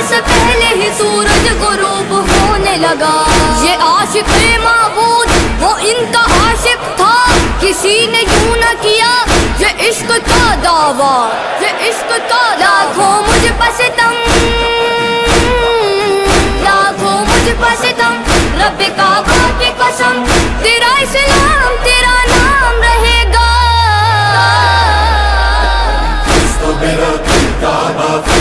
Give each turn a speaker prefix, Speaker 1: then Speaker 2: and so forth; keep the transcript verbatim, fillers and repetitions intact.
Speaker 1: से पहले ही सूरज गुरूब होने लगा। ये आशिक माबूद वो इनका आशिक था, किसी ने यूं न किया ये इश्क का दावा, ये इश्क का लाखों मुझ पर सितम, लाखों मुझ पर सितम, रब काबा की कसम, तेरा इस्लाम तेरा नाम रहेगा।